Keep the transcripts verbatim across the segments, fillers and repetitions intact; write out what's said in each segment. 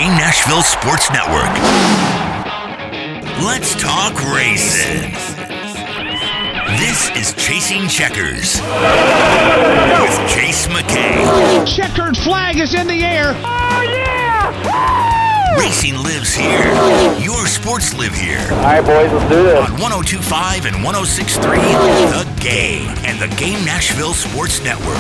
Game Nashville Sports Network. Let's talk racing. This is Chasing Checkers with Chase McKay. Checkered flag is in the air. Oh, yeah! Racing lives here. Your sports live here. All right, boys, let's do this. On one oh two point five and one oh six point three, The Game and the Game Nashville Sports Network.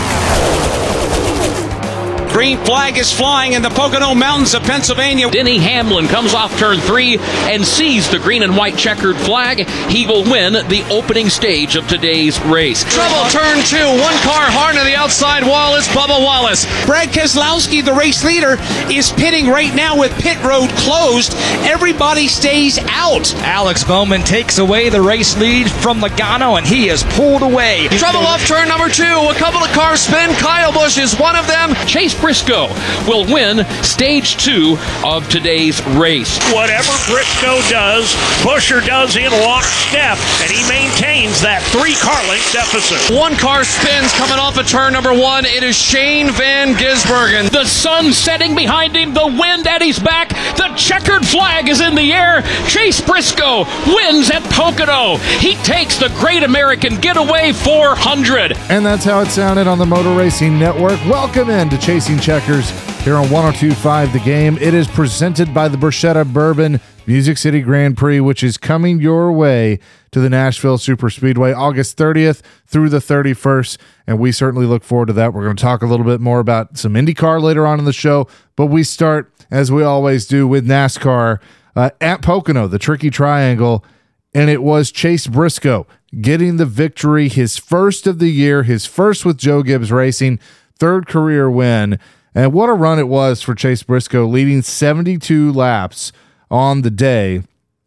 Green flag is flying in the Pocono Mountains of Pennsylvania. Denny Hamlin comes off turn three and sees the green and white checkered flag. He will win the opening stage of today's race. Trouble turn two. One car hard on the outside wall is Bubba Wallace. Brad Keselowski, the race leader, is pitting right now with pit road closed. Everybody stays out. Alex Bowman takes away the race lead from Logano, and he is pulled away. Trouble off turn number two. A couple of cars spin. Kyle Busch is one of them. Chase Briscoe will win stage two of today's race. Whatever Briscoe does, Buescher does in lockstep, and he maintains that three-car length deficit. One car spins coming off of turn number one. It is Shane Van Gisbergen. The sun setting behind him, the wind at his back, the checkered flag is in the air. Chase Briscoe wins at Pocono. He takes the Great American Getaway four hundred. And that's how it sounded on the Motor Racing Network. Welcome in to Chasing Checkers here on one oh two point five The Game. It is presented by the Bruschetta Bourbon Music City Grand Prix, which is coming your way to the Nashville Superspeedway August thirtieth through the thirty-first, and we certainly look forward to that. We're going to talk a little bit more about some IndyCar later on in the show, but we start, as we always do, with NASCAR uh, at Pocono, the Tricky Triangle, and it was Chase Briscoe getting the victory, his first of the year, his first with Joe Gibbs Racing, third career win. And what a run it was for Chase Briscoe, leading seventy-two laps on the day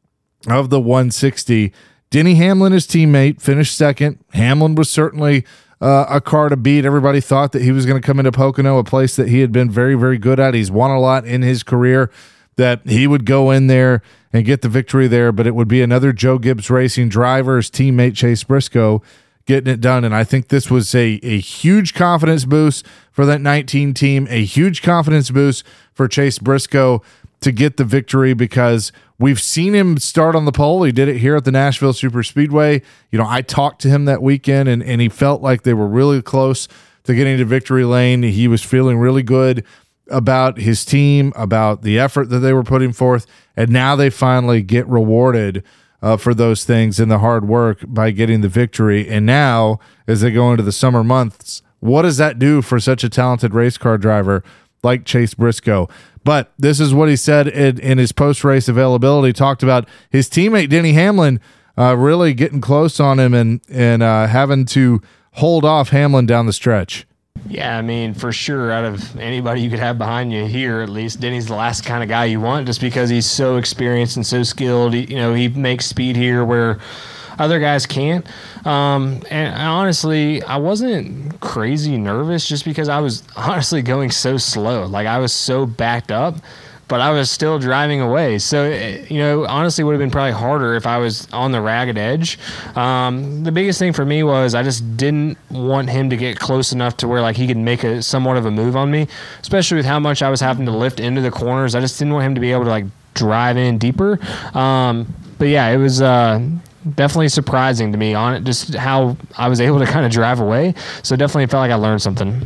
of the one sixty. Denny Hamlin, his teammate, finished second. Hamlin was certainly uh, a car to beat. Everybody thought that he was going to come into Pocono, a place that he had been very, very good at. He's won a lot in his career, that he would go in there and get the victory there, but it would be another Joe Gibbs Racing driver, his teammate Chase Briscoe, getting it done. And I think this was a, a huge confidence boost for that nineteen team, a huge confidence boost for Chase Briscoe to get the victory, because we've seen him start on the pole. He did it here at the Nashville Superspeedway. You know, I talked to him that weekend, and, and he felt like they were really close to getting to victory lane. He was feeling really good about his team, about the effort that they were putting forth, and now they finally get rewarded Uh, for those things and the hard work by getting the victory. And now, as they go into the summer months, what does that do for such a talented race car driver like Chase Briscoe? But this is what he said in, in his post-race availability. Talked about his teammate Denny Hamlin uh, really getting close on him and, and uh, having to hold off Hamlin down the stretch. Yeah, I mean, for sure, out of anybody you could have behind you here, at least, Denny's the last kind of guy you want, just because he's so experienced and so skilled. He, you know, he makes speed here where other guys can't. Um, and I, honestly, I wasn't crazy nervous just because I was honestly going so slow. Like, I was so backed up, but I was still driving away. So, you know, honestly, it would have been probably harder if I was on the ragged edge. Um, the biggest thing for me was I just didn't want him to get close enough to where, like, he could make a somewhat of a move on me, especially with how much I was having to lift into the corners. I just didn't want him to be able to, like, drive in deeper. Um, but, yeah, it was uh, definitely surprising to me on it, just how I was able to kind of drive away. So definitely felt like I learned something.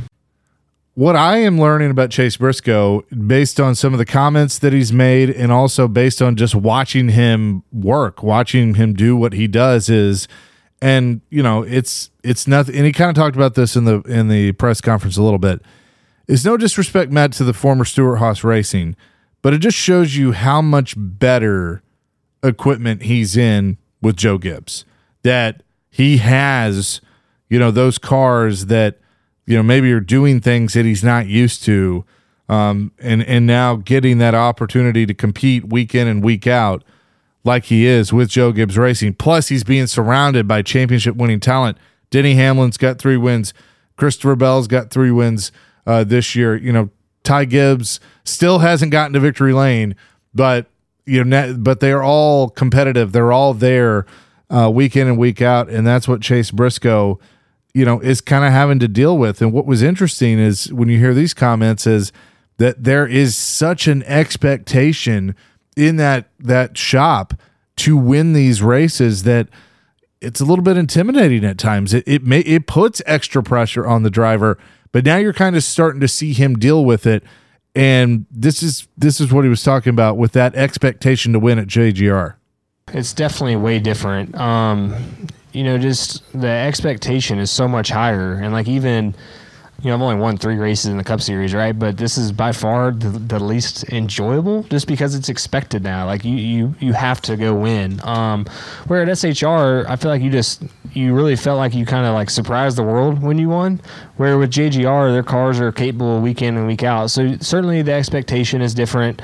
What I am learning about Chase Briscoe, based on some of the comments that he's made and also based on just watching him work, watching him do what he does, is, and you know, it's it's nothing. And he kind of talked about this in the in the press conference a little bit. It's no disrespect, Matt, to the former Stewart-Haas Racing, but it just shows you how much better equipment he's in with Joe Gibbs. That he has, you know, those cars that, you know, maybe you're doing things that he's not used to, um, and and now getting that opportunity to compete week in and week out like he is with Joe Gibbs Racing. Plus, he's being surrounded by championship-winning talent. Denny Hamlin's got three wins. Christopher Bell's got three wins uh, this year. You know, Ty Gibbs still hasn't gotten to victory lane, but you know, but they are all competitive. They're all there uh, week in and week out, and that's what Chase Briscoe, you know, is kind of having to deal with. And what was interesting is when you hear these comments is, that there is such an expectation in that that shop to win these races that it's a little bit intimidating at times. It it may it puts extra pressure on the driver, but now you're kind of starting to see him deal with it. And this is this is what he was talking about with that expectation to win at J G R. It's definitely way different. Um, you know, just the expectation is so much higher, and like even. You know, I've only won three races in the Cup Series, right? But this is by far the, the least enjoyable just because it's expected now. Like, you you, you have to go win. Um, where at S H R, I feel like you just, you really felt like you kind of, like, surprised the world when you won. Where with J G R, their cars are capable week in and week out. So, certainly the expectation is different.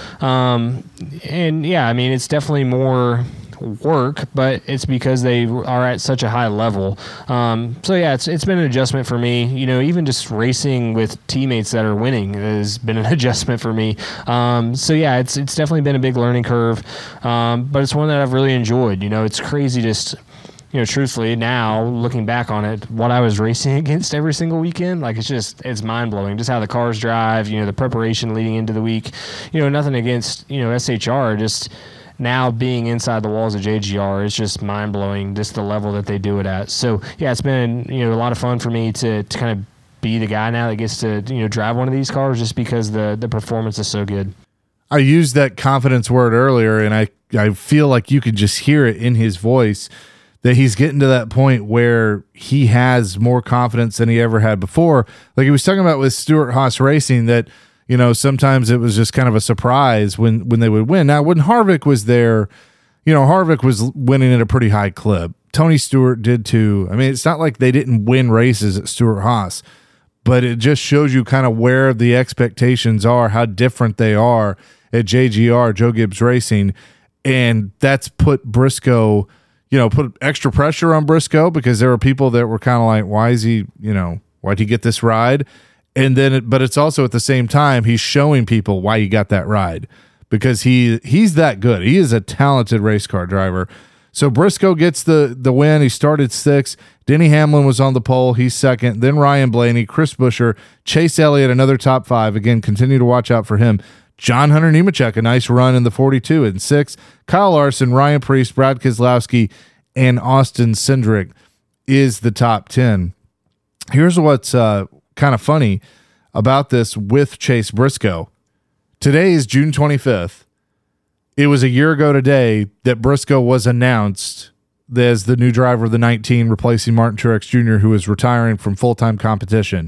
Um, and, yeah, I mean, it's definitely more work, but it's because they are at such a high level. Um, so yeah, it's it's been an adjustment for me. You know, even just racing with teammates that are winning has been an adjustment for me. Um, so yeah, it's it's definitely been a big learning curve, um, but it's one that I've really enjoyed. You know, it's crazy just. You know, truthfully, now looking back on it, what I was racing against every single weekend, like it's just, it's mind blowing. Just how the cars drive, you know, the preparation leading into the week. You know, nothing against, you know, S H R, just now being inside the walls of J G R is just mind blowing, just the level that they do it at. So, yeah, it's been, you know, a lot of fun for me to, to kind of be the guy now that gets to, you know, drive one of these cars just because the, the performance is so good. I used that confidence word earlier, and I, I feel like you could just hear it in his voice that he's getting to that point where he has more confidence than he ever had before. Like he was talking about with Stewart-Haas Racing, that, you know, sometimes it was just kind of a surprise when, when they would win. Now, when Harvick was there, you know, Harvick was winning at a pretty high clip. Tony Stewart did too. I mean, it's not like they didn't win races at Stewart-Haas, but it just shows you kind of where the expectations are, how different they are at J G R, Joe Gibbs Racing. And that's put Briscoe, you know, put extra pressure on Briscoe because there were people that were kind of like, why is he, you know, why'd he get this ride? And then, it, but it's also at the same time, he's showing people why he got that ride because he he's that good. He is a talented race car driver. So Briscoe gets the, the win. He started sixth. Denny Hamlin was on the pole. He's second. Then Ryan Blaney, Chris Buescher, Chase Elliott, another top five. Again, continue to watch out for him. John Hunter Nemechek, a nice run in the forty-two and six. Kyle Larson, Ryan Preece, Brad Keselowski, and Austin Cindric is the top ten. Here's what's uh, kind of funny about this with Chase Briscoe. Today is June twenty-fifth. It was a year ago today that Briscoe was announced as the new driver of the nineteen, replacing Martin Truex Junior, who is retiring from full-time competition.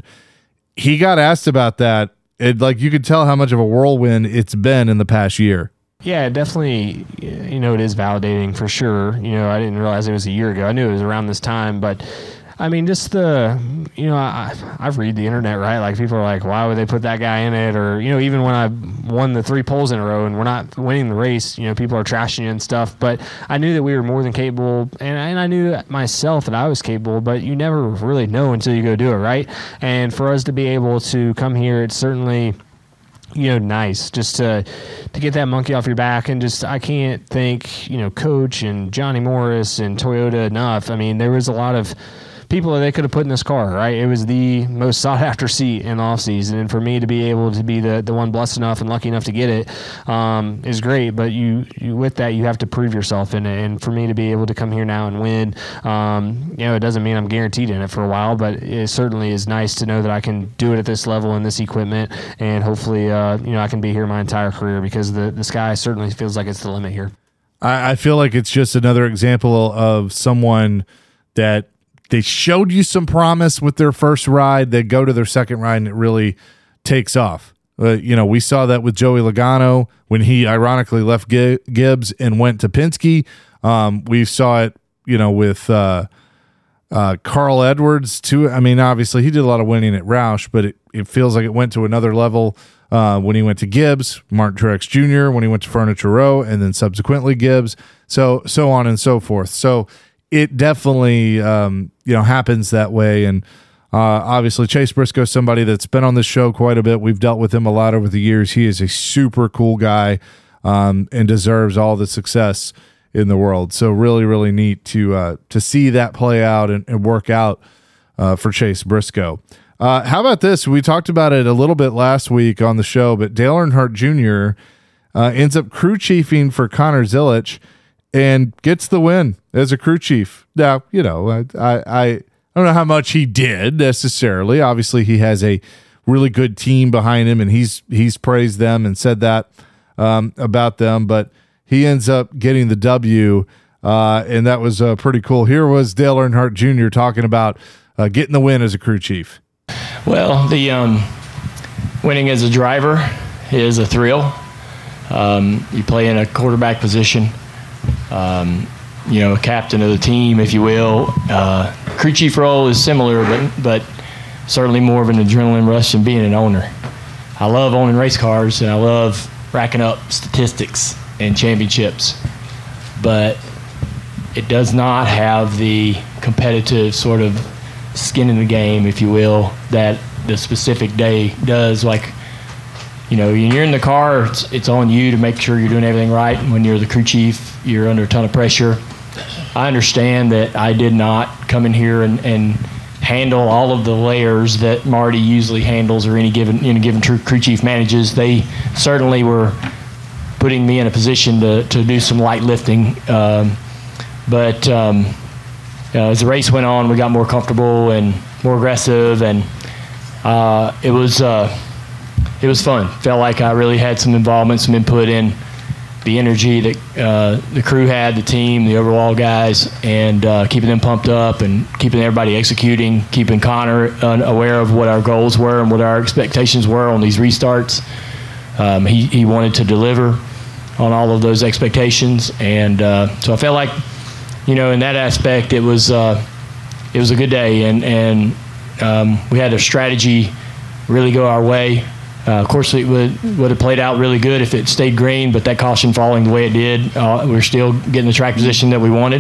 He got asked about that. It, like, you could tell how much of a whirlwind it's been in the past year. Yeah, definitely, you know, it is validating for sure. You know, I didn't realize it was a year ago. I knew it was around this time, but I mean, just the, you know, I, I've read the internet, right? Like, people are like, why would they put that guy in it? Or, you know, even when I won the three poles in a row and we're not winning the race, you know, people are trashing you and stuff. But I knew that we were more than capable, and, and I knew myself that I was capable, but you never really know until you go do it, right? And for us to be able to come here, it's certainly, you know, nice just to to get that monkey off your back. And just, I can't thank, you know, Coach and Johnny Morris and Toyota enough. I mean, there was a lot of people that they could have put in this car, right? It was the most sought after seat in the offseason. And for me to be able to be the, the one blessed enough and lucky enough to get it um, is great. But you, you, with that, you have to prove yourself in it. And for me to be able to come here now and win, um, you know, it doesn't mean I'm guaranteed in it for a while, but it certainly is nice to know that I can do it at this level in this equipment. And hopefully, uh, you know, I can be here my entire career because the, the sky certainly feels like it's the limit here. I, I feel like it's just another example of someone that they showed you some promise with their first ride. They go to their second ride and it really takes off. Uh, you know, we saw that with Joey Logano when he ironically left G- Gibbs and went to Penske. Um, we saw it, you know, with uh, uh, Carl Edwards too. I mean, obviously he did a lot of winning at Roush, but it, it feels like it went to another level uh, when he went to Gibbs, Martin Truex Junior when he went to Furniture Row, and then subsequently Gibbs. So, so on and so forth. So, it definitely, um, you know, happens that way. And uh, obviously Chase Briscoe is somebody that's been on this show quite a bit. We've dealt with him a lot over the years. He is a super cool guy um, and deserves all the success in the world. So really, really neat to uh, to see that play out and, and work out uh, for Chase Briscoe. Uh, how about this? We talked about it a little bit last week on the show, but Dale Earnhardt Junior uh, ends up crew chiefing for Connor Zilisch and gets the win as a crew chief. Now, you know, I, I, I don't know how much he did necessarily. Obviously, he has a really good team behind him, and he's he's praised them and said that um, about them, but he ends up getting the W, uh, and that was uh, pretty cool. Here was Dale Earnhardt Junior talking about uh, getting the win as a crew chief. Well, the um, winning as a driver is a thrill. Um, you play in a quarterback position, um, you know, a captain of the team, if you will. Uh, crew chief role is similar, but but certainly more of an adrenaline rush than being an owner. I love owning race cars, and I love racking up statistics and championships, but it does not have the competitive sort of skin in the game, if you will, that the specific day does. Like, you know, when you're in the car, it's, it's on you to make sure you're doing everything right. And when you're the crew chief, you're under a ton of pressure. I understand that I did not come in here and, and handle all of the layers that Marty usually handles, or any given any given crew chief manages. They certainly were putting me in a position to, to do some light lifting. Um, but um, uh, as the race went on, we got more comfortable and more aggressive, and uh, it was uh, it was fun. Felt like I really had some involvement, some input in the energy that uh, the crew had, the team, the overall guys, and uh, keeping them pumped up and keeping everybody executing, keeping Connor uh, aware of what our goals were and what our expectations were on these restarts. Um, he, he wanted to deliver on all of those expectations, and uh, so I felt like, you know, in that aspect, it was uh, it was a good day, and and um, we had a strategy really go our way. Uh, of course, it would would have played out really good if it stayed green, but that caution falling the way it did, uh, we're still getting the track position that we wanted,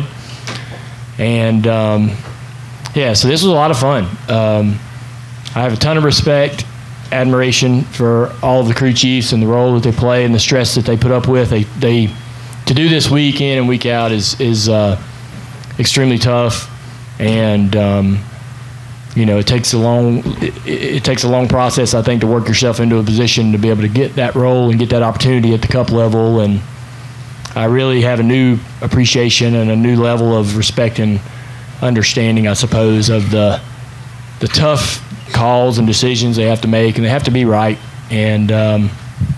and um, yeah, so this was a lot of fun. Um, I have a ton of respect, admiration for all of the crew chiefs and the role that they play and the stress that they put up with. They they to do this week in and week out is is uh, extremely tough, and um, you know, it takes a long it, it takes a long process, I think, to work yourself into a position to be able to get that role and get that opportunity at the Cup level. And I really have a new appreciation and a new level of respect and understanding, I suppose, of the the tough calls and decisions they have to make, and they have to be right. And um,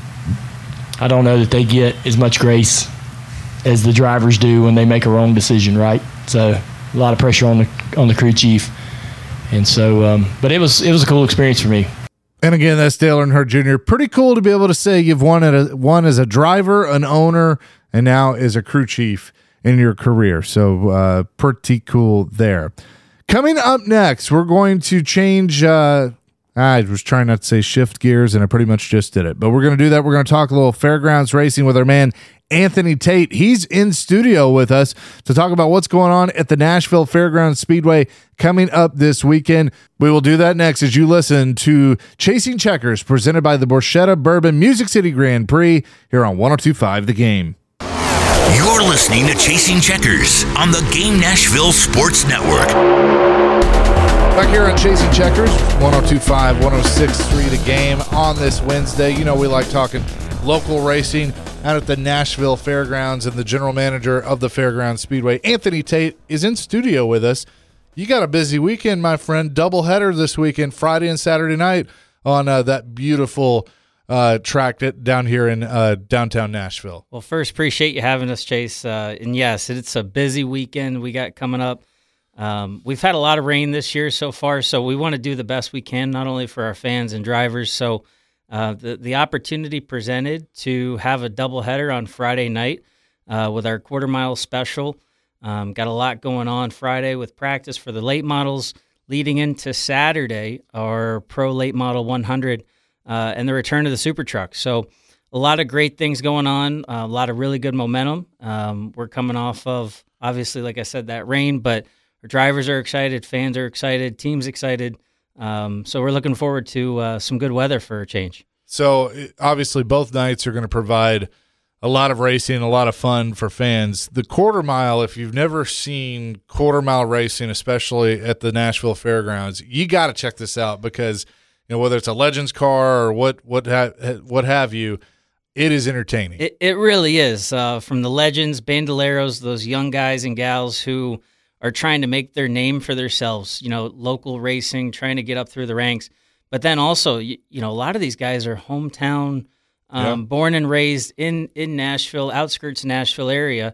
I don't know that they get as much grace as the drivers do when they make a wrong decision, right? So a lot of pressure on the on the crew chief. And so, um, but it was it was a cool experience for me. And again, that's Dale Earnhardt Junior Pretty cool to be able to say you've won at a, one as a driver, an owner, and now as a crew chief in your career. So uh, pretty cool there. Coming up next, we're going to change. Uh, I was trying not to say shift gears, and I pretty much just did it. But we're going to do that. We're going to talk a little fairgrounds racing with our man Anthony Tate. He's in studio with us to talk about what's going on at the Nashville Fairgrounds Speedway coming up this weekend. We will do that next as you listen to Chasing Checkers, presented by the Borchetta Bourbon Music City Grand Prix here on one oh two point five The Game. You're listening to Chasing Checkers on the Game Nashville Sports Network. Back here on Chasing Checkers, one oh two point five, one oh six point three The Game on this Wednesday. You know, we like talking local racing out at the Nashville Fairgrounds, and the general manager of the Fairgrounds Speedway, Anthony Tate, is in studio with us. You got a busy weekend, my friend. Doubleheader this weekend, Friday and Saturday night on uh, that beautiful uh, track down here in uh, downtown Nashville. Well, first, appreciate you having us, Chase. Uh, and yes, it's a busy weekend we got coming up. Um, we've had a lot of rain this year so far, so we want to do the best we can, not only for our fans and drivers. So uh, the, the opportunity presented to have a doubleheader on Friday night uh, with our quarter mile special. Um, got a lot going on Friday with practice for the late models, leading into Saturday, our Pro Late Model one hundred, uh, and the return of the Super Truck. So a lot of great things going on, uh, a lot of really good momentum. Um, we're coming off of, obviously, like I said, that rain, but our drivers are excited, fans are excited, team's excited. Um, so we're looking forward to uh, some good weather for a change. So obviously both nights are going to provide a lot of racing, a lot of fun for fans. The quarter mile, if you've never seen quarter mile racing, especially at the Nashville Fairgrounds, you got to check this out because, you know, whether it's a Legends car or what what ha- what have you, it is entertaining. It, it really is. Uh, from the Legends, Bandoleros, those young guys and gals who are trying to make their name for themselves, you know, local racing, trying to get up through the ranks. But then also, you, you know, a lot of these guys are hometown Um, yep. born and raised in, in Nashville, outskirts of Nashville area,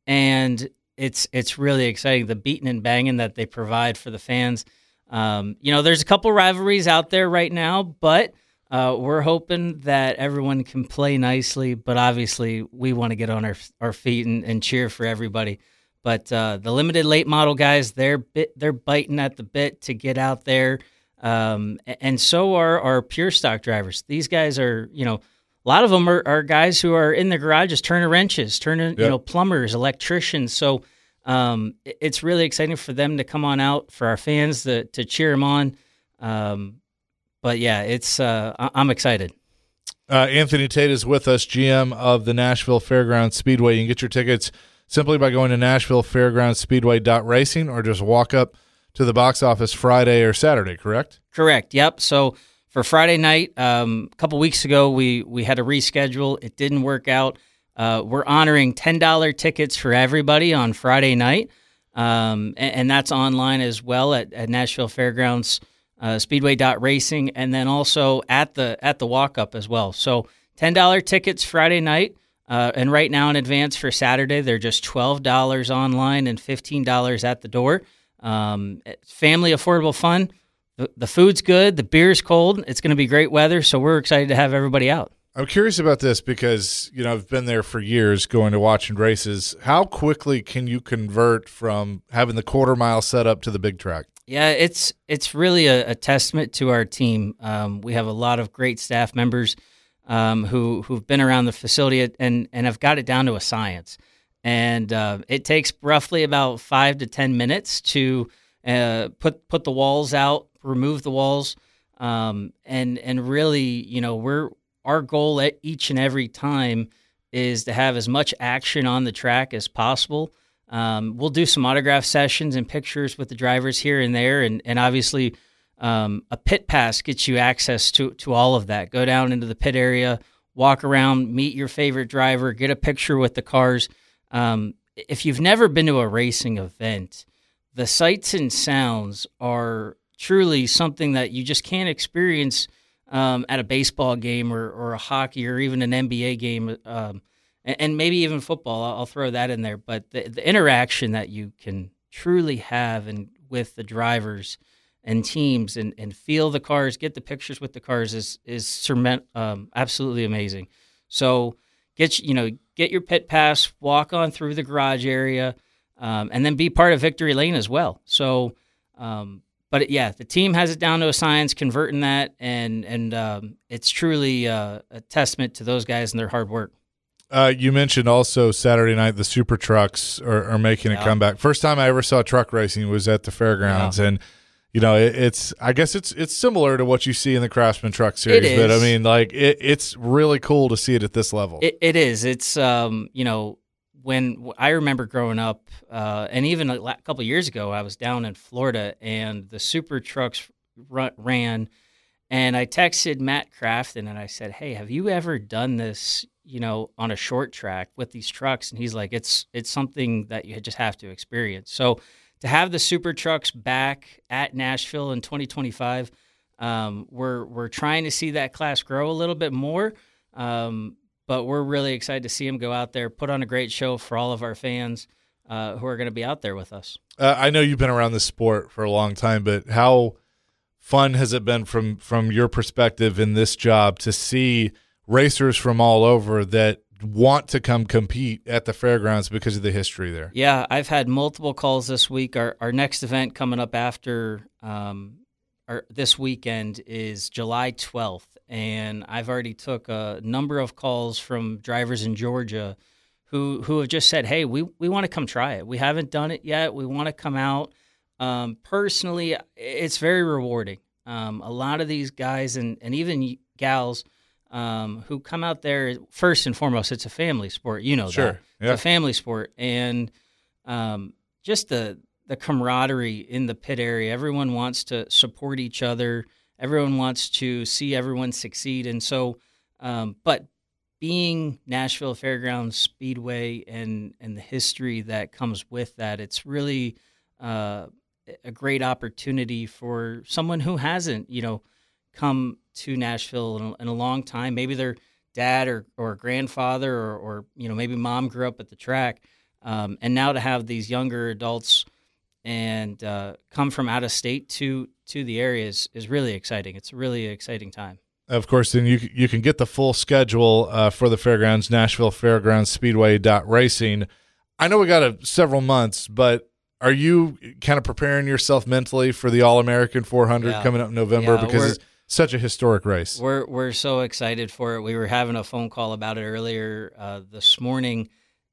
and it's it's really exciting, the beating and banging that they provide for the fans. Um, you know, there's a couple rivalries out there right now, but uh, we're hoping that everyone can play nicely, but obviously we want to get on our our feet and, and cheer for everybody. But uh, the limited late model guys, they're bit, they're biting at the bit to get out there, um, and so are our pure stock drivers. These guys are, you know, a lot of them are, are guys who are in the garages turning wrenches, turning, yep. you know, plumbers, electricians. So um, it's really exciting for them to come on out, for our fans to, to cheer them on. Um, but, yeah, it's uh, I'm excited. Uh, Anthony Tate is with us, G M of the Nashville Fairgrounds Speedway. You can get your tickets simply by going to Nashville Fairgrounds Speedway dot racing or just walk up to the box office Friday or Saturday, correct? Correct, yep. So for Friday night, um, a couple weeks ago, we we had to reschedule. It didn't work out. Uh, we're honoring ten dollars tickets for everybody on Friday night, um, and, and that's online as well at, at Nashville Fairgrounds uh, Speedway dot racing, and then also at the at the walk-up as well. So ten dollars tickets Friday night, uh, and right now in advance for Saturday, they're just twelve dollars online and fifteen dollars at the door. Um, family affordable fun. The food's good. The beer's cold. It's going to be great weather, so we're excited to have everybody out. I'm curious about this because, you know, I've been there for years going to watching races. How quickly can you convert from having the quarter mile set up to the big track? Yeah, it's it's really a, a testament to our team. Um, we have a lot of great staff members um, who, who've been around the facility and, and have got it down to a science. And uh, it takes roughly about five to ten minutes to uh, put put the walls out, remove the walls, um, and and really, you know, we're our goal at each and every time is to have as much action on the track as possible. Um, we'll do some autograph sessions and pictures with the drivers here and there, and and obviously um, a pit pass gets you access to to all of that. Go down into the pit area, walk around, meet your favorite driver, get a picture with the cars. Um, if you've never been to a racing event, the sights and sounds are truly something that you just can't experience um, at a baseball game or, or a hockey or even an N B A game, um, and, and maybe even football. I'll, I'll throw that in there. But the, the interaction that you can truly have and with the drivers and teams and, and feel the cars, get the pictures with the cars is is um, absolutely amazing. So get you know get your pit pass, walk on through the garage area, um, and then be part of Victory Lane as well. So. Um, But, yeah, the team has it down to a science, converting that, and and um, it's truly uh, a testament to those guys and their hard work. Uh, you mentioned also Saturday night the Super Trucks are, are making yeah. a comeback. First time I ever saw truck racing was at the fairgrounds, yeah. and you know it, it's I guess it's it's similar to what you see in the Craftsman Truck Series, it is. But I mean like it, it's really cool to see it at this level. It, it is. It's um you know. When I remember growing up, uh, and even a couple of years ago, I was down in Florida, and the Super Trucks run, ran, and I texted Matt Crafton, and I said, "Hey, have you ever done this, you know, on a short track with these trucks?" And he's like, "It's it's something that you just have to experience." So to have the Super Trucks back at Nashville in twenty twenty-five, um, we're we're trying to see that class grow a little bit more. Um, But we're really excited to see him go out there, put on a great show for all of our fans uh, who are going to be out there with us. Uh, I know you've been around this sport for a long time, but how fun has it been from, from your perspective in this job to see racers from all over that want to come compete at the fairgrounds because of the history there? Yeah, I've had multiple calls this week. Our, our next event coming up after um, our, this weekend is July twelfth. And I've already took a number of calls from drivers in Georgia who who have just said, hey, we, we want to come try it. We haven't done it yet. We want to come out. Um, personally, it's very rewarding. Um, a lot of these guys and, and even gals, um, who come out there. First and foremost, it's a family sport. You know Sure. that. Yeah. It's a family sport. And um, just the, the camaraderie in the pit area. Everyone wants to support each other. Everyone wants to see everyone succeed. And so, um, but being Nashville Fairgrounds Speedway and, and the history that comes with that, it's really uh, a great opportunity for someone who hasn't, you know, come to Nashville in a, in a long time. Maybe their dad or, or grandfather or, or, you know, maybe mom grew up at the track. Um, and now to have these younger adults and uh, come from out of state to to the area is, is really exciting. It's a really exciting time. Of course, then you you can get the full schedule uh, for the fairgrounds, Nashville Fairgrounds Speedway dot racing. I know we got a, several months, but are you kind of preparing yourself mentally for the All-American four hundred Yeah. coming up in November? Yeah, because we're- it's such a historic race. We're we're so excited for it. We were having a phone call about it earlier uh, this morning,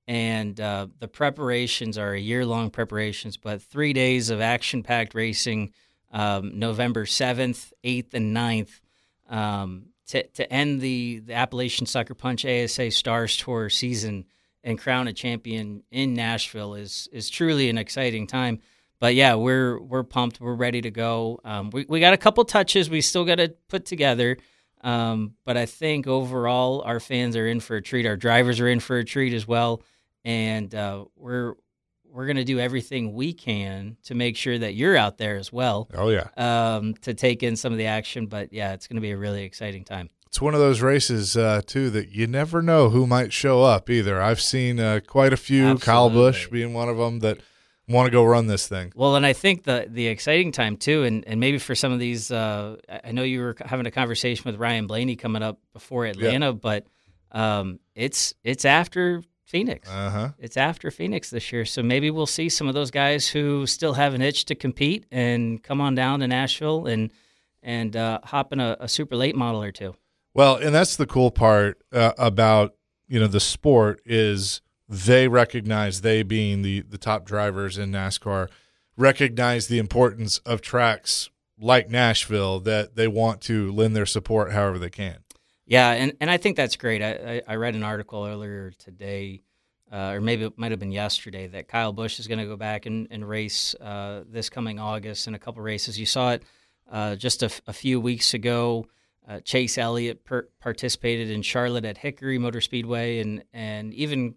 and uh, the preparations are a year-long preparations, but three days of action-packed racing, um, November seventh, eighth, and ninth, um, to to end the, the Appalachian Sucker Punch A S A Stars Tour season and crown a champion in Nashville is is truly an exciting time. But yeah, we're we're pumped. We're ready to go. Um, we we got a couple touches we still got to put together, um, but I think overall our fans are in for a treat. Our drivers are in for a treat as well, and uh, we're we're gonna do everything we can to make sure that you're out there as well. Oh, yeah. Um, to take in some of the action. But yeah, it's gonna be a really exciting time. It's one of those races, uh, too, that you never know who might show up either. I've seen uh, quite a few, Absolutely. Kyle Busch being one of them, that want to go run this thing. Well, and I think the the exciting time too, and, and maybe for some of these, uh, I know you were having a conversation with Ryan Blaney coming up before Atlanta, yeah. but um, it's it's after Phoenix. Uh-huh. It's after Phoenix this year, so maybe we'll see some of those guys who still have an itch to compete and come on down to Nashville and and uh, hop in a, a super late model or two. Well, and that's the cool part uh, about you know the sport is they recognize, they being the, the top drivers in NASCAR, recognize the importance of tracks like Nashville, that they want to lend their support however they can. Yeah, and, and I think that's great. I, I, I read an article earlier today, uh, or maybe it might have been yesterday, that Kyle Busch is going to go back and, and race uh, this coming August in a couple races. You saw it uh, just a, f- a few weeks ago. Uh, Chase Elliott per- participated in Charlotte at Hickory Motor Speedway, and and even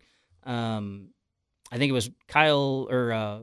um, I think it was Kyle or uh,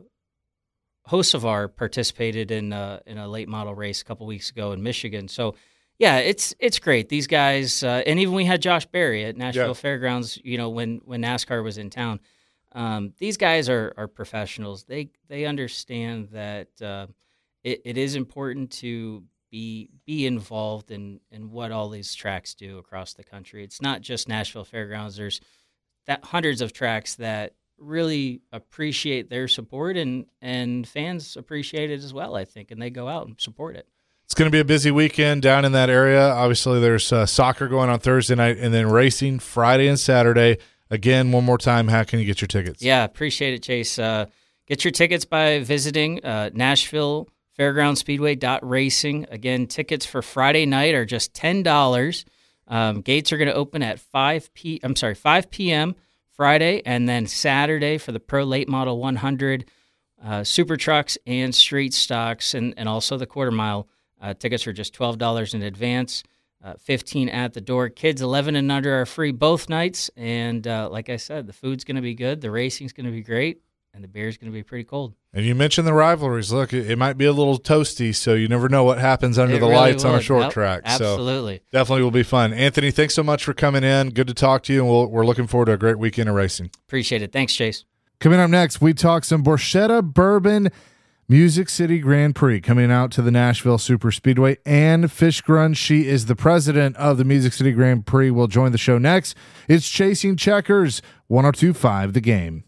Hocevar participated in uh, in a late model race a couple weeks ago in Michigan. So yeah, it's it's great. These guys, uh, and even we had Josh Berry at Nashville Yeah. Fairgrounds. You know, when when NASCAR was in town, um, these guys are are professionals. They they understand that uh, it, it is important to be be involved in, in what all these tracks do across the country. It's not just Nashville Fairgrounds. There's that hundreds of tracks that really appreciate their support, and, and fans appreciate it as well, I think, and they go out and support it. It's going to be a busy weekend down in that area. Obviously, there's uh, soccer going on Thursday night and then racing Friday and Saturday. Again, one more time, how can you get your tickets? Yeah, appreciate it, Chase. Uh, get your tickets by visiting uh, Nashville Fairgrounds Speedway dot racing. Again, tickets for Friday night are just ten dollars. Um, gates are going to open at five p. I'm sorry, five p.m. Friday, and then Saturday for the Pro Late Model one hundred, uh, Super Trucks, and Street Stocks, and, and also the Quarter Mile. Uh, tickets are just twelve dollars in advance, uh, fifteen dollars at the door. Kids eleven and under are free both nights, and uh, like I said, the food's going to be good, the racing's going to be great, and the beer's going to be pretty cold. And you mentioned the rivalries. Look, it, it might be a little toasty, so you never know what happens under It the really lights on a would. short Yep, track. absolutely. So definitely will be fun. Anthony, thanks so much for coming in. Good to talk to you, and we'll, we're looking forward to a great weekend of racing. Appreciate it. Thanks, Chase. Coming up next, we talk some Borchetta Bourbon Music City Grand Prix coming out to the Nashville Super Speedway. Ann Fishgrun, she is the president of the Music City Grand Prix, will join the show next. It's Chasing Checkers, one oh two point five The Game.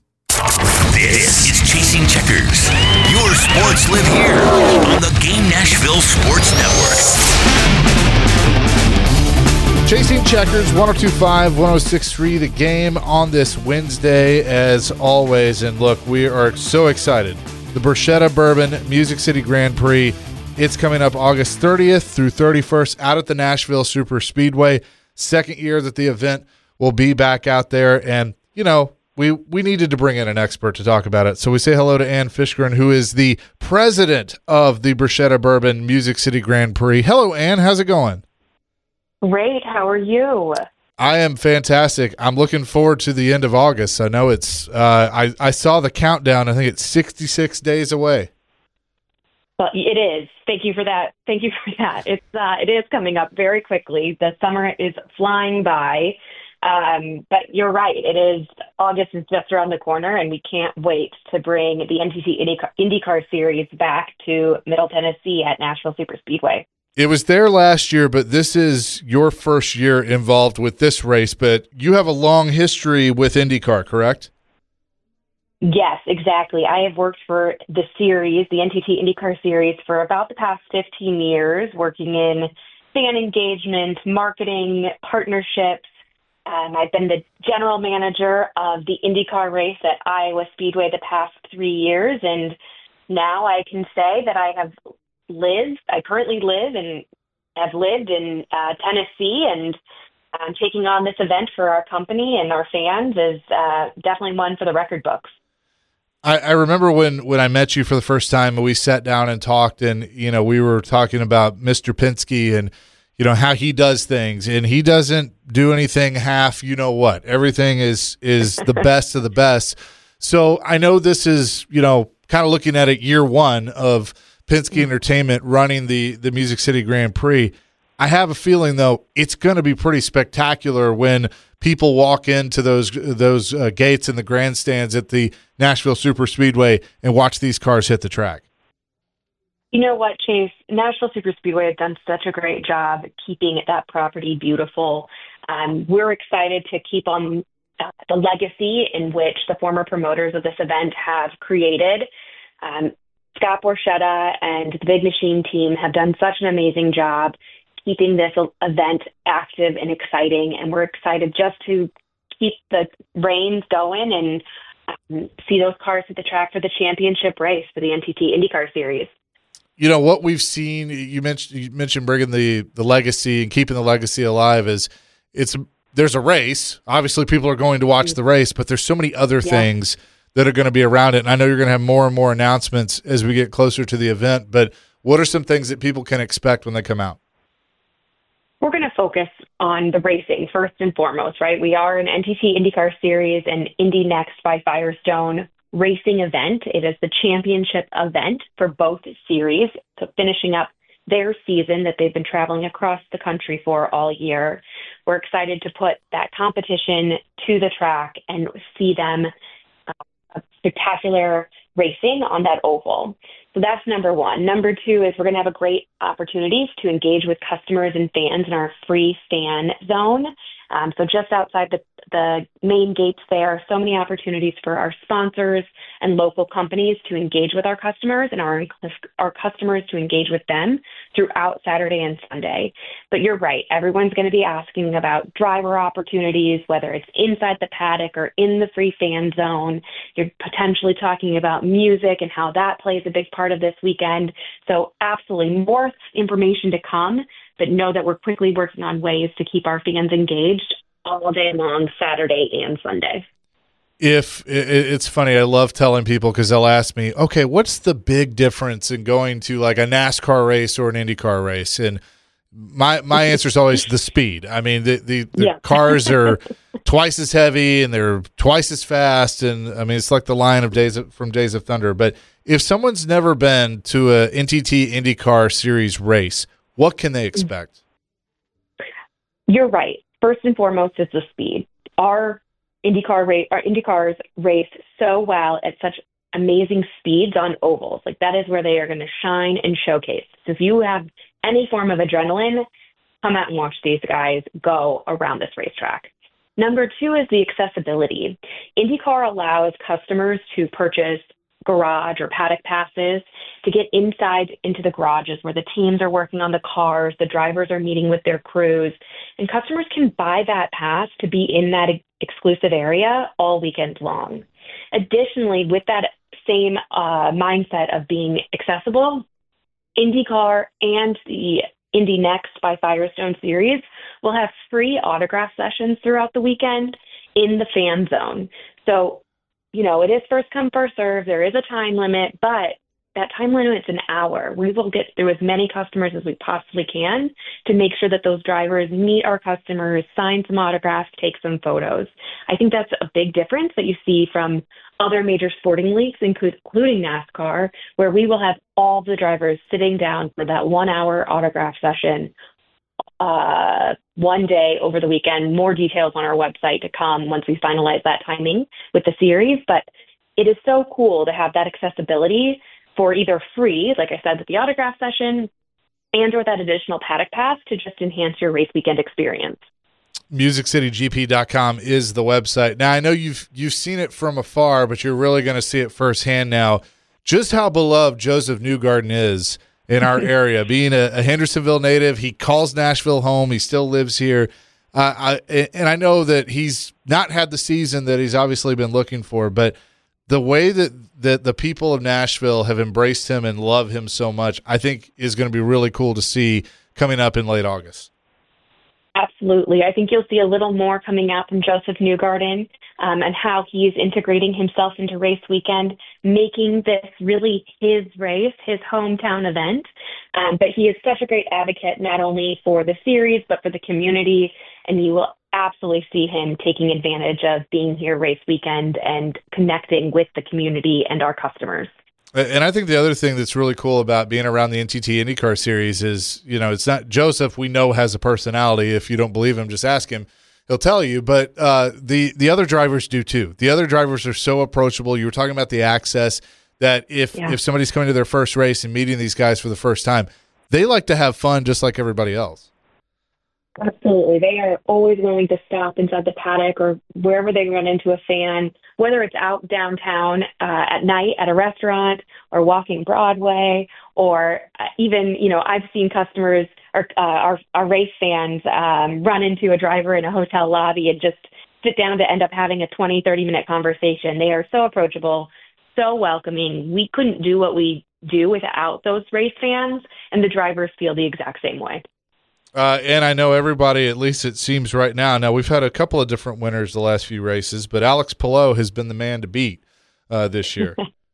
This is Chasing Checkers. Your sports live here on the Game Nashville Sports Network. Chasing Checkers, one oh two point five, one oh six point three The Game on this Wednesday, as always. And look, we are so excited. The Borchetta Bourbon Music City Grand Prix. It's coming up August thirtieth through thirty-first out at the Nashville Super Speedway. second year that the event will be back out there. And, you know, we, we needed to bring in an expert to talk about it. So we say hello to Ann Fishgren, who is the president of the Barchetta Bourbon Music City Grand Prix. Hello, Ann. How's it going? Great. How are you? I am fantastic. I'm looking forward to the end of August. I know it's, uh, I, I saw the countdown. I think it's sixty-six days away. Well, it is. Thank you for that. Thank you for that. It's, uh, it is coming up very quickly. The summer is flying by. Um, but you're right. It is, August is just around the corner, and we can't wait to bring the N T T IndyCar, IndyCar Series back to Middle Tennessee at Nashville Superspeedway. It was there last year, but this is your first year involved with this race. But you have a long history with IndyCar, correct? Yes, exactly. I have worked for the series, the N T T IndyCar Series, for about the past fifteen years, working in fan engagement, marketing, partnerships. Um, I've been the general manager of the IndyCar race at Iowa Speedway the past three years, and now I can say that I have lived, I currently live and have lived in uh, Tennessee, and um, taking on this event for our company and our fans is uh, definitely one for the record books. I, I remember when, when I met you for the first time, we sat down and talked, and, you know, we were talking about Mister Penske and, you know, how he does things, and he doesn't do anything half, you know what, everything is, is the best of the best. So I know this is, you know, kind of looking at it year one of Penske Entertainment running the, the Music City Grand Prix. I have a feeling, though, it's going to be pretty spectacular when people walk into those those uh, gates in the grandstands at the Nashville Superspeedway and watch these cars hit the track. You know what, Chase? Nashville Superspeedway has done such a great job keeping that property beautiful. Um, we're excited to keep on uh, the legacy in which the former promoters of this event have created. Um, Scott Borchetta and the Big Machine team have done such an amazing job keeping this event active and exciting, and we're excited just to keep the reins going and um, see those cars at the track for the championship race for the N T T IndyCar Series. You know what we've seen. You mentioned you mentioned bringing the the legacy and keeping the legacy alive. Is it's there's a race. Obviously, people are going to watch the race, but there's so many other yeah. things that are going to be around it. And I know you're going to have more and more announcements as we get closer to the event. But what are some things that people can expect when they come out? We're going to focus on the racing first and foremost, right? We are an N T T IndyCar Series and Indy Next by Firestone racing event. It is the championship event for both series, so finishing up their season that they've been traveling across the country for all year. We're excited to put that competition to the track and see them uh, spectacular racing on that oval. So that's number one. Number two is we're going to have a great opportunities to engage with customers and fans in our free fan zone. Um, so just outside the, the main gates there, so many opportunities for our sponsors and local companies to engage with our customers and our, our customers to engage with them throughout Saturday and Sunday. But you're right. Everyone's going to be asking about driver opportunities, whether it's inside the paddock or in the free fan zone. You're potentially talking about music and how that plays a big part of this weekend. So absolutely more information to come, but know that we're quickly working on ways to keep our fans engaged all day long, Saturday and Sunday. If it's funny, I love telling people because they'll ask me, okay, what's the big difference in going to like a NASCAR race or an IndyCar race? And my my answer is always the speed. I mean, the the, the yeah. cars are twice as heavy and they're twice as fast, and I mean it's like the line of Days of, from Days of Thunder. But if someone's never been to a N T T IndyCar Series race, what can they expect? You're right. First and foremost is the speed. Our IndyCar race, our IndyCars race so well at such amazing speeds on ovals. Like that is where they are going to shine and showcase. So if you have any form of adrenaline, come out and watch these guys go around this racetrack. Number two is the accessibility. IndyCar allows customers to purchase garage or paddock passes to get inside into the garages where the teams are working on the cars, the drivers are meeting with their crews, and customers can buy that pass to be in that exclusive area all weekend long. Additionally, with that same uh, mindset of being accessible, IndyCar and the Indy Next by Firestone series will have free autograph sessions throughout the weekend in the fan zone. So, you know, it is first come, first serve. There is a time limit, but that time limit is an hour. We will get through as many customers as we possibly can to make sure that those drivers meet our customers, sign some autographs, take some photos. I think that's a big difference that you see from other major sporting leagues, including NASCAR, where we will have all the drivers sitting down for that one-hour autograph session uh, one day over the weekend. More details on our website to come once we finalize that timing with the series. But it is so cool to have that accessibility for either free, like I said, with the autograph session, and or that additional paddock pass to just enhance your race weekend experience. music city g p dot com is the website. Now, I know you've you've seen it from afar, but you're really going to see it firsthand now, just how beloved Josef Newgarden is in our area. Being a, a Hendersonville native, he calls Nashville home. He still lives here. Uh, I, and I know that he's not had the season that he's obviously been looking for, but the way that, that the people of Nashville have embraced him and love him so much, I think is going to be really cool to see coming up in late August. Absolutely. I think you'll see a little more coming out from Josef Newgarden um, and how he's integrating himself into race weekend, making this really his race, his hometown event. Um, but he is such a great advocate, not only for the series, but for the community. And you will absolutely see him taking advantage of being here race weekend and connecting with the community and our customers. And I think the other thing that's really cool about being around the N T T IndyCar Series is, you know, it's not Josef, we know, has a personality. If you don't believe him, just ask him. He'll tell you. But uh, the, the other drivers do too. The other drivers are so approachable. You were talking about the access, that if, yeah. if somebody's coming to their first race and meeting these guys for the first time, they like to have fun just like everybody else. Absolutely. They are always willing to stop inside the paddock or wherever they run into a fan, whether it's out downtown uh, at night at a restaurant or walking Broadway, or uh, even, you know, I've seen customers or uh, our, our race fans um, run into a driver in a hotel lobby and just sit down to end up having a twenty, thirty minute conversation. They are so approachable, so welcoming. We couldn't do what we do without those race fans, and the drivers feel the exact same way. Uh, and I know everybody, at least it seems right now. Now, we've had a couple of different winners the last few races, but Alex Palou has been the man to beat uh, this year.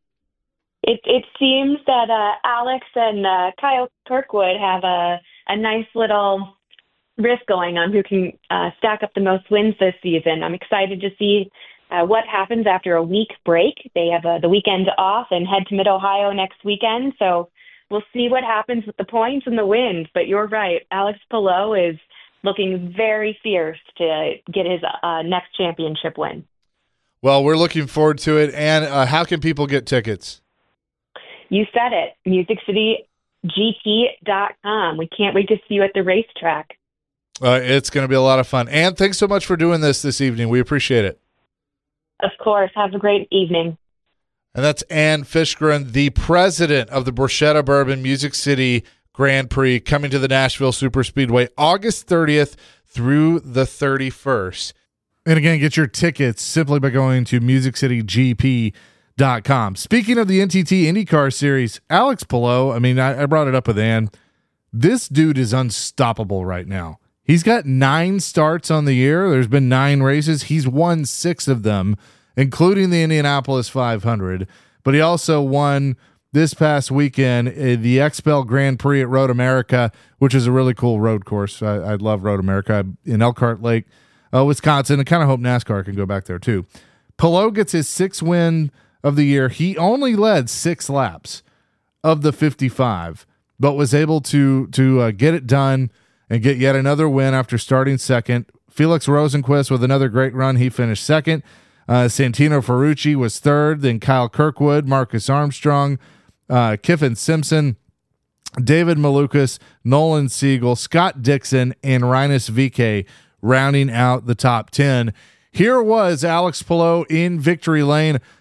it it seems that uh, Alex and uh, Kyle Kirkwood have a, a nice little riff going on who can uh, stack up the most wins this season. I'm excited to see uh, what happens after a week break. They have uh, the weekend off and head to Mid-Ohio next weekend, so we'll see what happens with the points and the wins, but you're right. Alex Palou is looking very fierce to get his uh, next championship win. Well, we're looking forward to it. And uh, how can people get tickets? You said it, music city g p dot com. We can't wait to see you at the racetrack. Uh, it's going to be a lot of fun. Ann, thanks so much for doing this this evening. We appreciate it. Of course. Have a great evening. And that's Ann Fishgren, the president of the Borchetta Bourbon Music City Grand Prix, coming to the Nashville Superspeedway August thirtieth through the thirty-first. And again, get your tickets simply by going to music city g p dot com. Speaking of the N T T IndyCar Series, Alex Palou, I mean, I, I brought it up with Ann. This dude is unstoppable right now. He's got nine starts on the year. There's been nine races. He's won six of them, including the Indianapolis five hundred. But he also won this past weekend uh, the X P E L Grand Prix at Road America, which is a really cool road course. I, I love Road America in Elkhart Lake, uh, Wisconsin. I kind of hope NASCAR can go back there too. Palou gets his sixth win of the year. He only led six laps of the fifty-five, but was able to to uh, get it done and get yet another win after starting second. Felix Rosenquist with another great run. He finished second. Uh, Santino Ferrucci was third, then Kyle Kirkwood, Marcus Armstrong, uh, Kiffin Simpson, David Malukas, Nolan Siegel, Scott Dixon, and Rinus V K rounding out the top ten. Here was Alex Palou in victory lane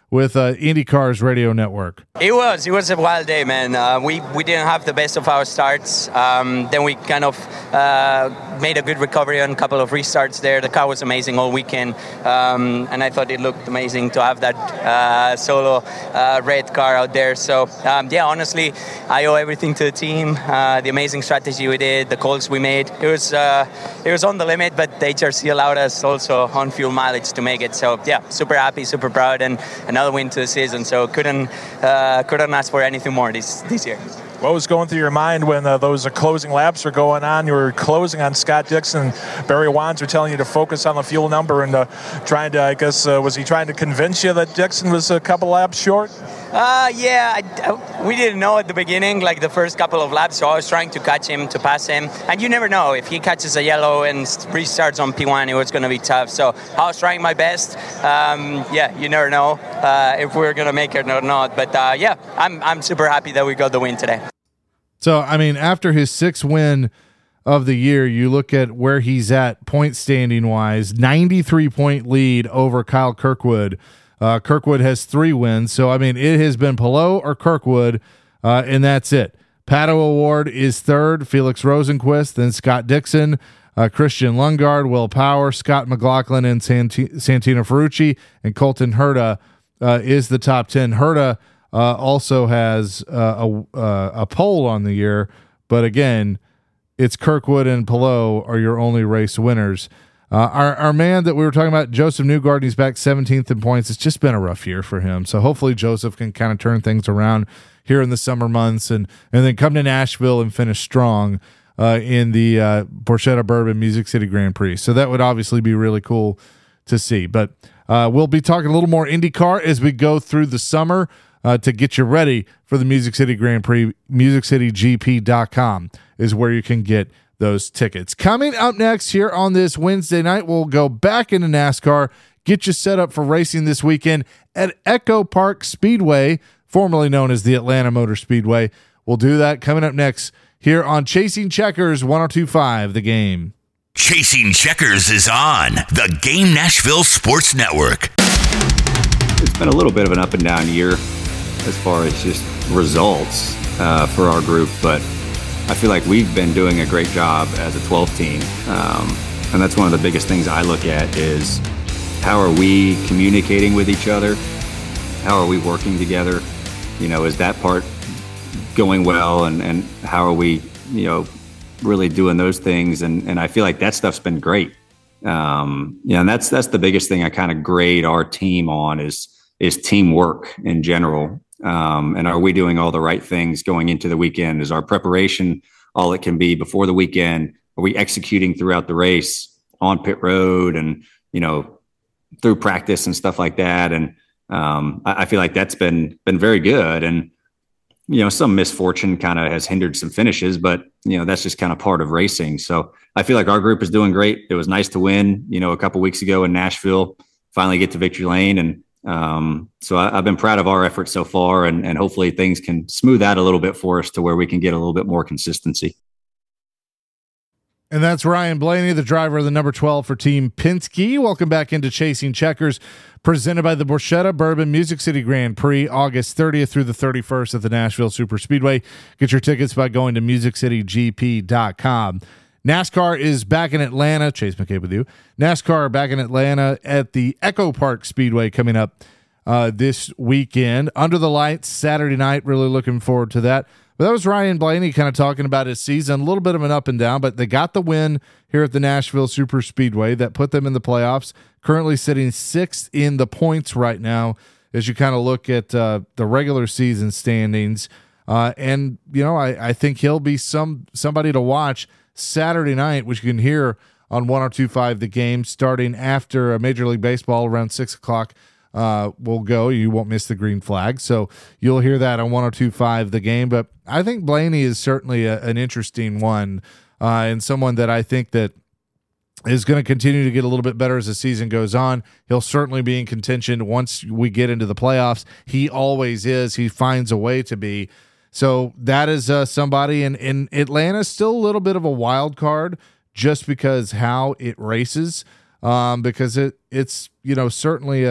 with uh, IndyCar's radio network. It was. It was a wild day, man. Uh, we, we didn't have the best of our starts. Um, then we kind of uh, made a good recovery on a couple of restarts there. The car was amazing all weekend. Um, and I thought it looked amazing to have that uh, solo uh, red car out there. So, um, yeah, honestly, I owe everything to the team. Uh, the amazing strategy we did, the calls we made. It was, uh, it was on the limit, but the H R C allowed us also on fuel mileage to make it. So, yeah, super happy, super proud, and another win to the season. So couldn't uh, couldn't ask for anything more this this year. What was going through your mind when uh, those uh, closing laps were going on? You were closing on Scott Dixon. Barry Wands were telling you to focus on the fuel number and uh, trying to, I guess, uh, was he trying to convince you that Dixon was a couple laps short? Uh, yeah, I, I, we didn't know at the beginning, like the first couple of laps, so I was trying to catch him, to pass him. And you never know. If he catches a yellow and restarts on P one, it was going to be tough. So I was trying my best. Um, yeah, you never know uh, if we're going to make it or not. But uh, yeah, I'm I'm super happy that we got the win today. So, I mean, after his sixth win of the year, you look at where he's at point standing wise, ninety-three point lead over Kyle Kirkwood. Uh, Kirkwood has three wins. So, I mean, it has been Palou or Kirkwood, uh, and that's it. Pato O'Ward is third, Felix Rosenquist, then Scott Dixon, uh, Christian Lundgaard, Will Power, Scott McLaughlin, and Sant- Santino Ferrucci, and Colton Herta uh, is the top ten. Herta Uh, also has uh, a uh, a pole on the year, but again, it's Kirkwood and Palou are your only race winners. Uh, our our man that we were talking about, Joseph Newgarden, he's back seventeenth in points. It's just been a rough year for him, so hopefully Joseph can kind of turn things around here in the summer months and and then come to Nashville and finish strong uh, in the uh, Borchetta Bourbon Music City Grand Prix. So that would obviously be really cool to see. But uh, we'll be talking a little more IndyCar as we go through the summer. Uh, to get you ready for the Music City Grand Prix, music city g p dot com is where you can get those tickets. Coming up next here on this Wednesday night, we'll go back into NASCAR, get you set up for racing this weekend at Echo Park Speedway, formerly known as the Atlanta Motor Speedway. We'll do that coming up next here on Chasing Checkers one oh two point five The Game. Chasing Checkers is on the Game Nashville Sports Network. It's been a little bit of an up and down year as far as just results uh, for our group, but I feel like we've been doing a great job as a twelve team, um, and that's one of the biggest things I look at is how are we communicating with each other, how are we working together, you know, is that part going well, and, and how are we, you know, really doing those things, and, and I feel like that stuff's been great. Um, you know, and that's that's the biggest thing I kind of grade our team on is is teamwork in general. Um, and are we doing all the right things going into the weekend? Is our preparation all it can be before the weekend? Are we executing throughout the race on pit road and, you know, through practice and stuff like that? And um, I, I feel like that's been been very good. And, you know, some misfortune kind of has hindered some finishes, but, you know, that's just kind of part of racing. So I feel like our group is doing great. It was nice to win, you know, a couple weeks ago in Nashville, finally get to victory lane. And Um, so I, I've been proud of our efforts so far, and, and hopefully things can smooth out a little bit for us to where we can get a little bit more consistency. And that's Ryan Blaney, the driver of the number twelve for Team Penske. Welcome back into Chasing Checkers, presented by the Borchetta Bourbon Music City Grand Prix, August thirtieth through the thirty-first at the Nashville Super Speedway. Get your tickets by going to music city g p dot com. NASCAR is back in Atlanta. Chase McCabe with you. NASCAR back in Atlanta at the Echo Park Speedway coming up uh, this weekend. Under the lights, Saturday night. Really looking forward to that. But that was Ryan Blaney kind of talking about his season. A little bit of an up and down, but they got the win here at the Nashville Super Speedway that put them in the playoffs. Currently sitting sixth in the points right now as you kind of look at uh, the regular season standings. Uh, and, you know, I, I think he'll be some somebody to watch Saturday night, which you can hear on one oh two point five The Game, starting after a Major League Baseball around six o'clock uh, will go. You won't miss the green flag. So you'll hear that on one oh two point five The Game. But I think Blaney is certainly a, an interesting one uh, and someone that I think that is going to continue to get a little bit better as the season goes on. He'll certainly be in contention once we get into the playoffs. He always is. He finds a way to be. So that is uh, somebody in, in Atlanta, still a little bit of a wild card just because how it races, um, because it it's, you know, certainly a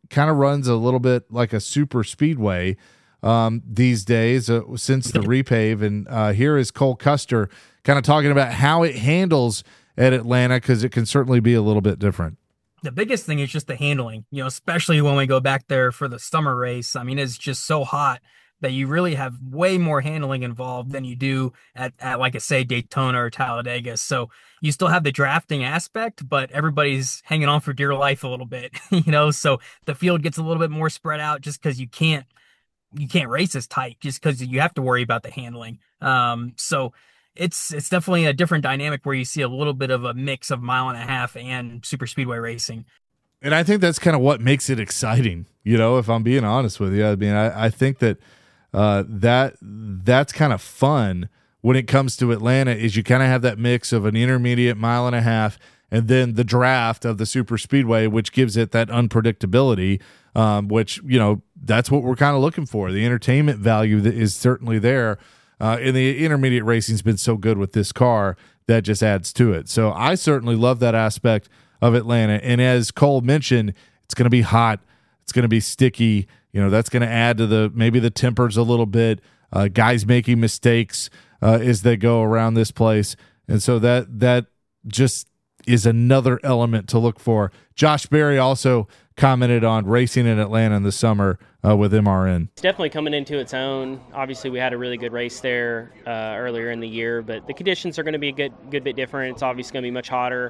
kind of runs a little bit like a super speedway um, these days uh, since the repave. And uh, here is Cole Custer kind of talking about how it handles at Atlanta, because it can certainly be a little bit different. The biggest thing is just the handling, you know, especially when we go back there for the summer race. I mean, it's just so hot that you really have way more handling involved than you do at, at like I say, Daytona or Talladega. So you still have the drafting aspect, but everybody's hanging on for dear life a little bit, you know, so the field gets a little bit more spread out just because you can't, you can't race as tight just because you have to worry about the handling. Um, so It's it's definitely a different dynamic where you see a little bit of a mix of mile and a half and super speedway racing. And I think that's kind of what makes it exciting, you know, if I'm being honest with you. I mean, I, I think that uh, that that's kind of fun when it comes to Atlanta, is you kind of have that mix of an intermediate mile and a half and then the draft of the super speedway, which gives it that unpredictability, um, which, you know, that's what we're kind of looking for. The entertainment value that is certainly there. Uh, and the intermediate racing's been so good with this car that just adds to it. So I certainly love that aspect of Atlanta. And as Cole mentioned, it's going to be hot. It's going to be sticky. You know, that's going to add to the maybe the tempers a little bit. Uh, guys making mistakes uh, as they go around this place. And so that that just is another element to look for. Josh Berry also commented on racing in Atlanta in the summer uh, with M R N. It's definitely coming into its own. Obviously, we had a really good race there uh, earlier in the year, but the conditions are going to be a good, good bit different. It's obviously going to be much hotter.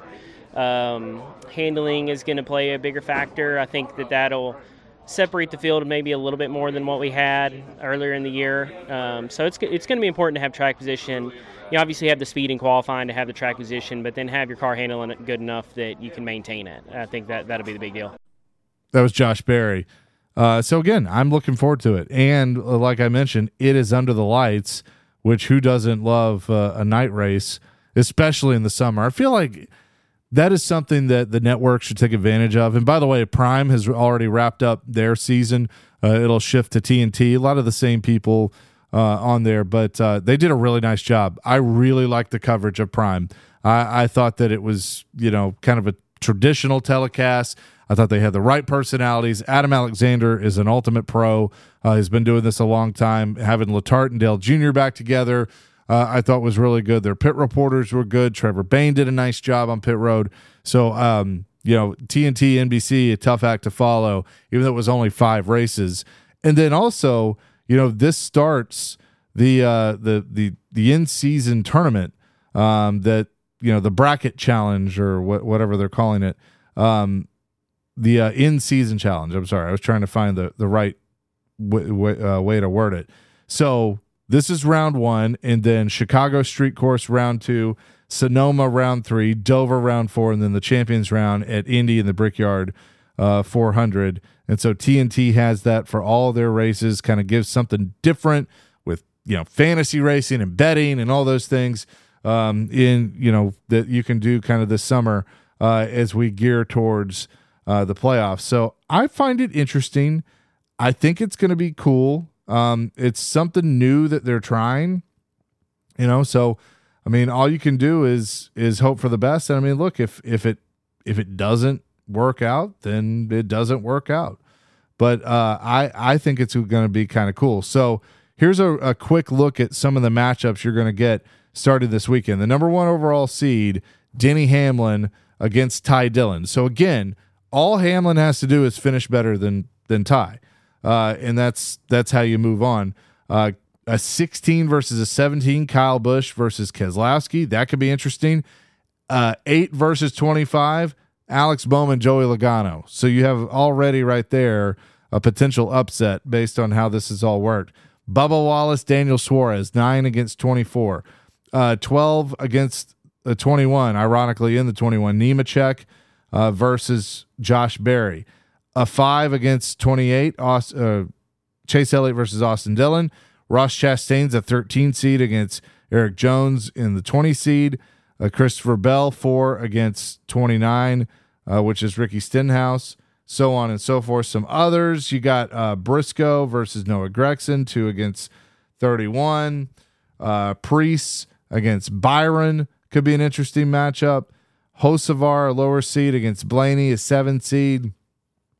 Um, handling is going to play a bigger factor. I think that that'll separate the field maybe a little bit more than what we had earlier in the year. Um, so it's it's going to be important to have track position. You obviously have the speed in qualifying to have the track position, but then have your car handling it good enough that you can maintain it. I think that that'll be the big deal. That was Josh Berry. Uh, so again, I'm looking forward to it. And uh, like I mentioned, it is under the lights, which who doesn't love uh, a night race, especially in the summer? I feel like that is something that the network should take advantage of. And by the way, Prime has already wrapped up their season. Uh, it'll shift to T N T. A lot of the same people uh, on there, but uh, they did a really nice job. I really liked the coverage of Prime. I, I thought that it was, you know, kind of a traditional telecast. I thought they had the right personalities. Adam Alexander is an ultimate pro. Uh, he's been doing this a long time. Having Letarte and Dale Junior back together, uh, I thought was really good. Their pit reporters were good. Trevor Bayne did a nice job on pit road. So, um, you know, T N T, N B C, a tough act to follow, even though it was only five races. And then also, you know, this starts the uh, the the the in-season tournament um, that, you know, the bracket challenge or wh- whatever they're calling it. Um, The uh, in-season challenge. I'm sorry. I was trying to find the, the right w- w- uh, way to word it. So this is round one, and then Chicago Street Course round two, Sonoma round three, Dover round four, and then the Champions round at Indy and the Brickyard uh, four hundred. And so T N T has that for all their races, kind of gives something different with, you know, fantasy racing and betting and all those things um, in, you know, that you can do kind of this summer uh, as we gear towards Uh, the playoffs. So I find it interesting. I think it's going to be cool. Um, it's something new that they're trying, you know, so, I mean, all you can do is, is hope for the best. And I mean, look, if, if it, if it doesn't work out, then it doesn't work out. But uh, I, I think it's going to be kind of cool. So here's a, a quick look at some of the matchups you're going to get started this weekend. The number one overall seed, Denny Hamlin against Ty Dillon. So again, all Hamlin has to do is finish better than than Ty, uh, and that's that's how you move on. Uh, a sixteen versus a seventeen, Kyle Busch versus Keselowski. That could be interesting. Uh, eight versus twenty-five, Alex Bowman, Joey Logano. So you have already right there a potential upset based on how this has all worked. Bubba Wallace, Daniel Suarez, nine against twenty-four. Uh, twelve against uh, twenty-one, ironically in the twenty-one, Nemechek uh, versus Josh Berry. A five against twenty-eight, Austin, uh, Chase Elliott versus Austin Dillon. Ross Chastain's a thirteen seed against Eric Jones in the twenty seed. Uh, Christopher Bell, four against twenty-nine, uh, which is Ricky Stenhouse, so on and so forth. Some others, you got uh, Briscoe versus Noah Gragson, two against thirty-one. Uh, Priest against Byron could be an interesting matchup. Hocevar, a lower seed, against Blaney, a seven seed.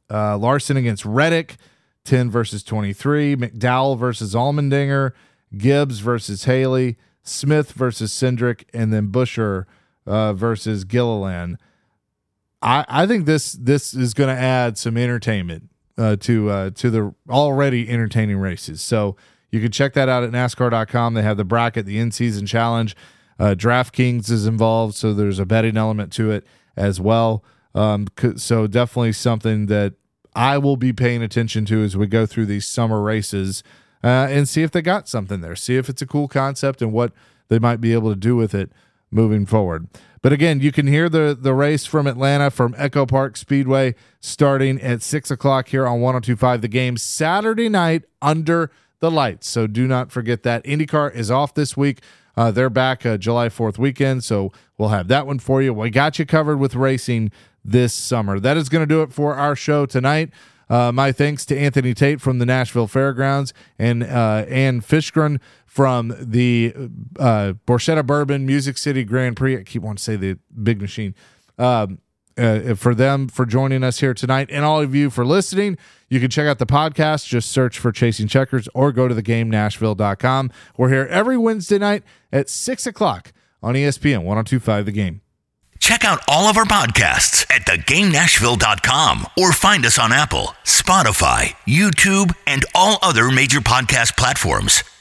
uh, Larson against Reddick, ten versus twenty-three. McDowell versus Allmendinger. Gibbs versus Haley. Smith versus Cindric. And then Busher uh, versus Gilliland. I, I think this this is going to add some entertainment uh, to uh, to the already entertaining races. So you can check that out at NASCAR dot com. They have the bracket, the in-season challenge. Uh, DraftKings is involved, so there's a betting element to it as well. Um, so definitely something that I will be paying attention to as we go through these summer races uh, and see if they got something there. See if it's a cool concept and what they might be able to do with it moving forward. But again, you can hear the the race from Atlanta from Echo Park Speedway starting at six o'clock here on one oh two point five The Game Saturday night under the lights. So do not forget that. IndyCar is off this week. Uh, they're back uh, July fourth weekend, so we'll have that one for you. We got you covered with racing this summer. That is going to do it for our show tonight. Uh, my thanks to Anthony Tate from the Nashville Fairgrounds and uh, Ann Fishgren from the uh, Borchetta Bourbon Music City Grand Prix. I keep wanting to say the big machine. Um, uh, for them for joining us here tonight, and all of you for listening. You can check out the podcast. Just search for Chasing Checkers or go to the game nashville dot com. We're here every Wednesday night at six o'clock on E S P N one oh two point five The Game. Check out all of our podcasts at the game nashville dot com or find us on Apple, Spotify, YouTube, and all other major podcast platforms.